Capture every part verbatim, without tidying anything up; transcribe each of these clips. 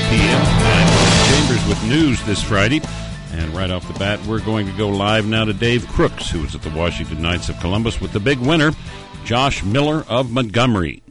p.m. I'm Mark Chambers with news this Friday. And right off the bat, we're going to go live now to Dave Crooks, who is at the Washington Knights of Columbus with the big winner, Josh Miller of Montgomery.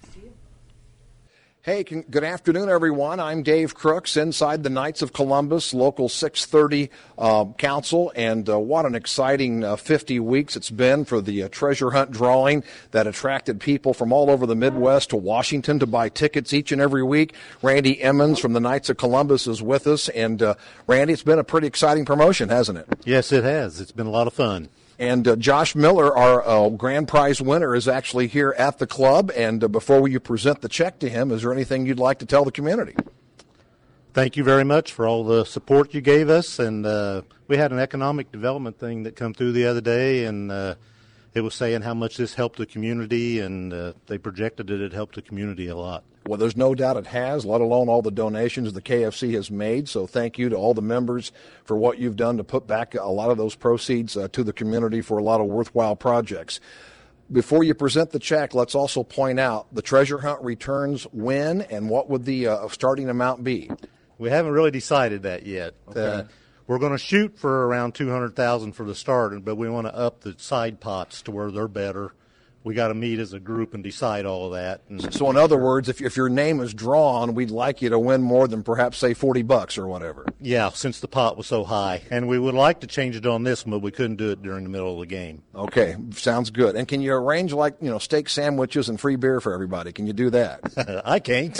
Hey, good afternoon, everyone. I'm Dave Crooks inside the Knights of Columbus Local six thirty uh, Council, and uh, what an exciting uh, fifty weeks it's been for the uh, treasure hunt drawing that attracted people from all over the Midwest to Washington to buy tickets each and every week. Randy Emmons from the Knights of Columbus is with us, and uh, Randy, it's been a pretty exciting promotion, hasn't it? Yes, it has. It's been a lot of fun. And uh, Josh Miller, our uh, grand prize winner, is actually here at the club. And uh, before you present the check to him, is there anything you'd like to tell the community? Thank you very much for all the support you gave us. And uh, we had an economic development thing that come through the other day, and uh, it was saying how much this helped the community, and uh, they projected that it helped the community a lot. Well, there's no doubt it has, let alone all the donations the K F C has made. So thank you to all the members for what you've done to put back a lot of those proceeds uh, to the community for a lot of worthwhile projects. Before you present the check, let's also point out the treasure hunt returns when, and what would the uh, starting amount be? We haven't really decided that yet. Okay. Uh, we're going to shoot for around two hundred thousand dollars for the start, but we want to up the side pots to where they're better. We got to meet as a group and decide all of that. And so, in other words, if if your name is drawn, we'd like you to win more than perhaps say forty bucks or whatever. Yeah, since the pot was so high, and we would like to change it on this one, but we couldn't do it during the middle of the game. Okay, sounds good. And can you arrange like you know steak sandwiches and free beer for everybody? Can you do that? I can't.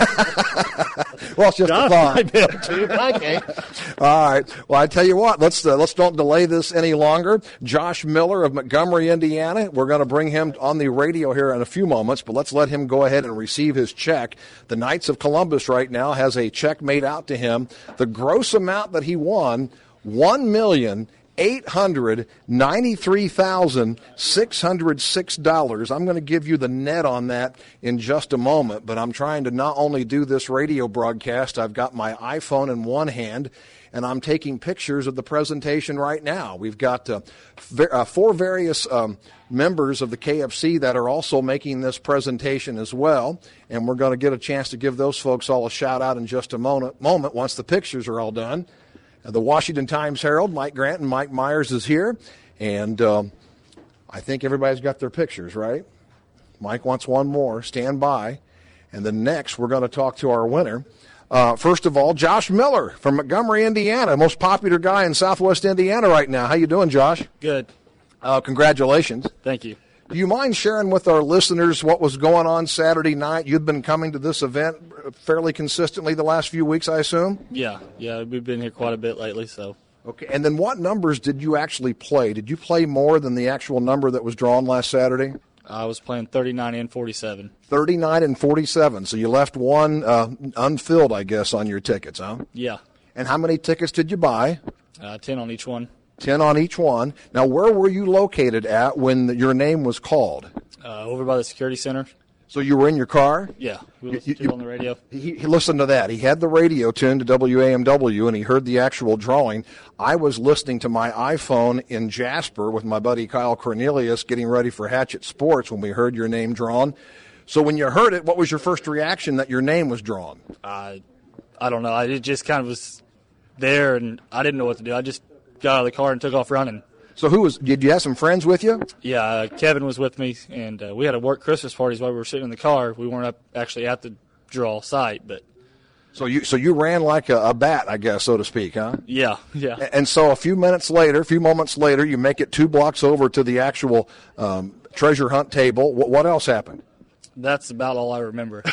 Well, it's just John a thought. might be able to, but I can't. All right. Well, I tell you what. Let's uh, let's don't delay this any longer. Josh Miller of Montgomery, Indiana. We're going to bring him on the radio here in a few moments, but let's let him go ahead and receive his check. The Knights of Columbus right now has a check made out to him. The gross amount that he won, one million eight hundred ninety-three thousand six hundred six dollars. I'm going to give you the net on that in just a moment, but I'm trying to not only do this radio broadcast, I've got my iPhone in one hand, and I'm taking pictures of the presentation right now. We've got uh, ver- uh, four various um, members of the K F C that are also making this presentation as well, and we're going to get a chance to give those folks all a shout-out in just a moment, moment once the pictures are all done. Uh, the Washington Times-Herald, Mike Grant and Mike Myers is here, and um, I think everybody's got their pictures, right? Mike wants one more. Stand by. And then next, we're going to talk to our winner. Uh, first of all, Josh Miller from Montgomery, Indiana, most popular guy in Southwest Indiana right now. How you doing, Josh? Good. Uh, congratulations. Thank you. Do you mind sharing with our listeners what was going on Saturday night? You've been coming to this event fairly consistently the last few weeks, I assume? Yeah, yeah, we've been here quite a bit lately, so. Okay, and then what numbers did you actually play? Did you play more than the actual number that was drawn last Saturday? I was playing thirty-nine and forty-seven. thirty-nine and forty-seven, so you left one uh, unfilled, I guess, on your tickets, huh? Yeah. And how many tickets did you buy? Uh, ten on each one. ten on each one. Now, where were you located at when your name was called? Uh, over by the security center. So you were in your car? Yeah, we listened to it on the radio. He, he listened to that. He had the radio tuned to W A M W, and he heard the actual drawing. I was listening to my iPhone in Jasper with my buddy Kyle Cornelius getting ready for Hatchet Sports when we heard your name drawn. So when you heard it, what was your first reaction that your name was drawn? Uh, I don't know. I it just kind of was there, and I didn't know what to do. I just got out of the car and took off running. So who was? Did you have some friends with you? Yeah, uh, Kevin was with me, and uh, we had a work Christmas parties while we were sitting in the car. We weren't up actually at the draw site, but so you so you ran like a, a bat, I guess, so to speak, huh? Yeah, yeah. And so a few minutes later, a few moments later, you make it two blocks over to the actual um, treasure hunt table. What, what else happened? That's about all I remember.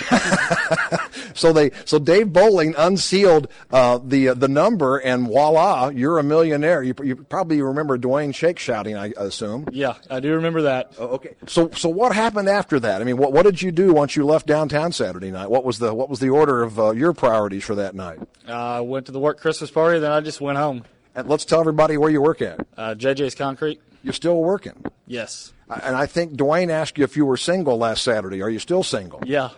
so they, so Dave Bowling unsealed uh, the uh, the number, and voila, you're a millionaire. You, you probably remember Dwayne Shake shouting, I assume. Yeah, I do remember that. Oh, okay. So, so what happened after that? I mean, what what did you do once you left downtown Saturday night? What was the what was the order of uh, your priorities for that night? I uh, went to the work Christmas party, then I just went home. And let's tell everybody where you work at. Uh, J J's Concrete. You're still working? Yes. And I think Dwayne asked you if you were single last Saturday. Are you still single? Yeah.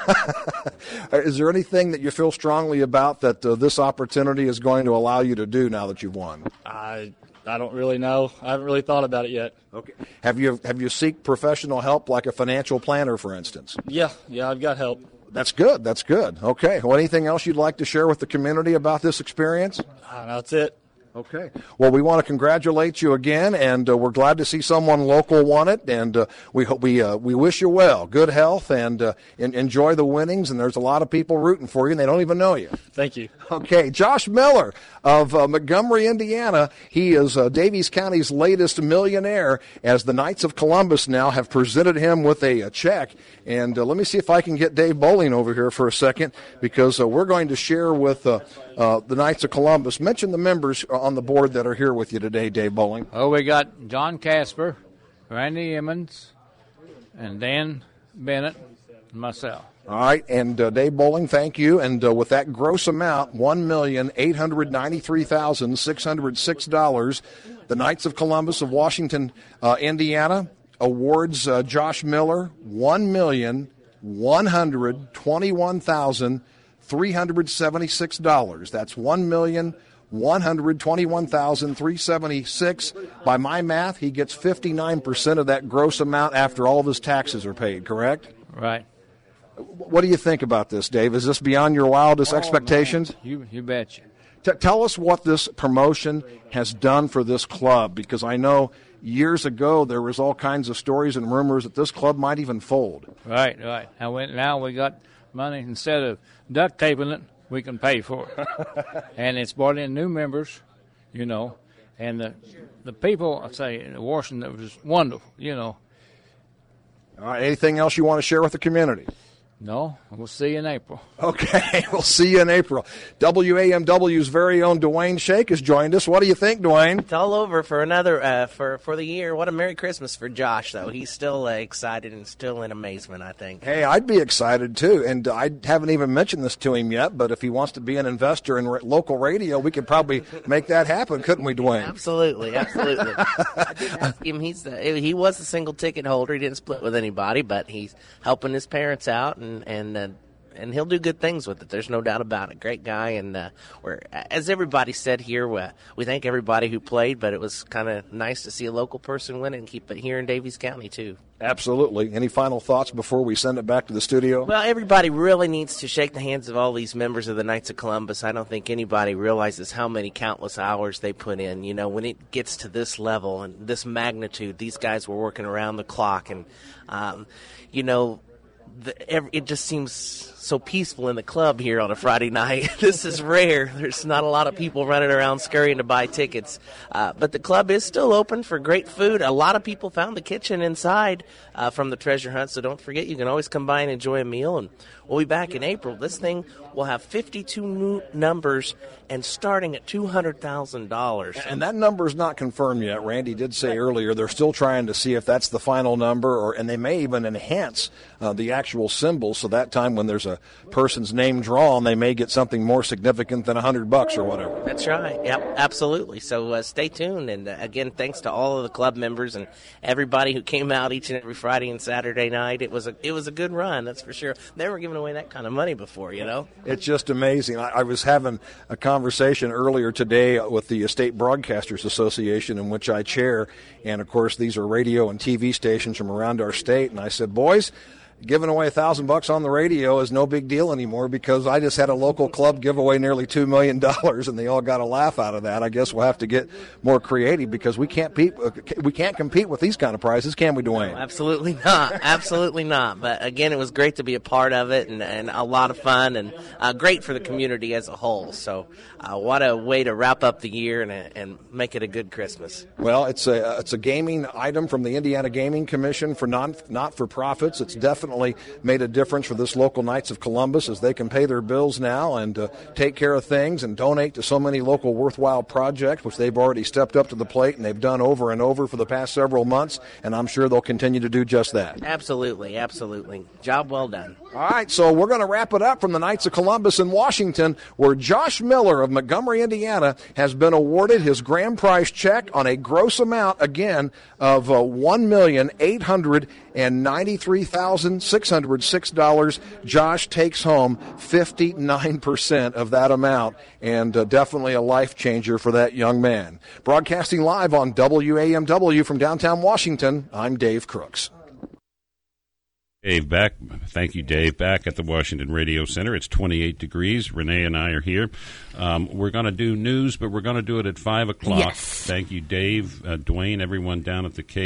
Is there anything that you feel strongly about that uh, this opportunity is going to allow you to do now that you've won? I I don't really know. I haven't really thought about it yet. Okay. Have you have you seek professional help, like a financial planner, for instance? Yeah, yeah, I've got help. That's good. That's good. Okay. Well, anything else you'd like to share with the community about this experience? Uh, that's it. Okay. Well, we want to congratulate you again, and uh, we're glad to see someone local won it, and uh, we hope we uh, we wish you well, good health, and uh, in, enjoy the winnings. And there's a lot of people rooting for you, and they don't even know you. Thank you. Okay, Josh Miller of uh, Montgomery, Indiana. He is uh, Daviess County's latest millionaire, as the Knights of Columbus now have presented him with a, a check. And uh, let me see if I can get Dave Bowling over here for a second, because uh, we're going to share with uh, uh, the Knights of Columbus. Mention the members on the board that are here with you today, Dave Bowling. Oh, we got John Casper, Randy Emmons, and Dan Bennett, and myself. All right, and uh, Dave Bowling, thank you. And uh, with that gross amount, one million eight hundred ninety-three thousand six hundred six dollars, the Knights of Columbus of Washington, uh, Indiana, awards uh, Josh Miller one million one hundred twenty-one thousand three hundred seventy-six dollars. That's one million one hundred twenty-one thousand three hundred seventy-six dollars. By my math, he gets fifty-nine percent of that gross amount after all of his taxes are paid, correct? Right. What do you think about this, Dave? Is this beyond your wildest oh, expectations? Man. You, you betcha. T- tell us what this promotion has done for this club, because I know years ago there was all kinds of stories and rumors that this club might even fold. Right, right. Now we, now we got money. Instead of duct taping it, we can pay for it. And it's brought in new members, you know, and the the people, I say, in Washington, it was wonderful, you know. All right, anything else you want to share with the community? No, we'll see you in April. Okay, we'll see you in April. W A M W's very own Dwayne Shake has joined us. What do you think, Dwayne? It's all over for another uh, for for the year. What a Merry Christmas for Josh, though. He's still uh, excited and still in amazement, I think. Hey, I'd be excited too, and I haven't even mentioned this to him yet. But if he wants to be an investor in r- local radio, we could probably make that happen, couldn't we, Dwayne? Absolutely, absolutely. I did ask him. He's the, he was a single ticket holder. He didn't split with anybody, but he's helping his parents out. And And and, uh, and he'll do good things with it. There's no doubt about it. Great guy, and uh, we're, as everybody said here, we, we thank everybody who played. But it was kind of nice to see a local person win it and keep it here in Daviess County too. Absolutely. Any final thoughts before we send it back to the studio? Well, everybody really needs to shake the hands of all these members of the Knights of Columbus. I don't think anybody realizes how many countless hours they put in. You know, when it gets to this level and this magnitude, these guys were working around the clock, and um, you know. The, every, it just seems so peaceful in the club here on a Friday night. This is rare. There's not a lot of people running around scurrying to buy tickets. Uh, but the club is still open for great food. A lot of people found the kitchen inside uh, from the treasure hunt, so don't forget, you can always come by and enjoy a meal. And we'll be back in April. This thing will have fifty-two new numbers and starting at two hundred thousand dollars. And that number is not confirmed yet. Randy did say earlier they're still trying to see if that's the final number, or and they may even enhance uh, the actual symbol, so that time when there's a person's name drawn, they may get something more significant than a hundred bucks or whatever. That's right. Yep, absolutely. So uh, stay tuned. And uh, again, thanks to all of the club members and everybody who came out each and every Friday and Saturday night. It was a it was a good run, that's for sure. They were giving away that kind of money before, you know. It's just amazing. I, I was having a conversation earlier today with the State Broadcasters Association, in which I chair, and of course these are radio and T V stations from around our state, and I said, boys, giving away a thousand bucks on the radio is no big deal anymore, because I just had a local club give away nearly two million dollars, and they all got a laugh out of that. I guess we'll have to get more creative, because we can't compete. We can't compete with these kind of prizes, can we, Dwayne? No, absolutely not. Absolutely not. But again, it was great to be a part of it, and, and a lot of fun, and uh, great for the community as a whole. So, uh, what a way to wrap up the year and and make it a good Christmas. Well, it's a it's a gaming item from the Indiana Gaming Commission for non not for profits. It's definitely made a difference for this local Knights of Columbus, as they can pay their bills now and uh, take care of things and donate to so many local worthwhile projects, which they've already stepped up to the plate and they've done over and over for the past several months, and I'm sure they'll continue to do just that. Absolutely, absolutely. Job well done. All right, so we're going to wrap it up from the Knights of Columbus in Washington, where Josh Miller of Montgomery, Indiana, has been awarded his grand prize check on a gross amount, again, of uh, one million eight hundred ninety-three thousand six hundred six dollars. Josh takes home fifty-nine percent of that amount, and uh, definitely a life changer for that young man. Broadcasting live on W A M W from downtown Washington, I'm Dave Crooks. Dave back. Thank you, Dave. Back at the Washington Radio Center. It's twenty-eight degrees. Renee and I are here. Um, we're going to do news, but we're going to do it at five o'clock. Yes. Thank you, Dave, uh, Dwayne, everyone down at the K.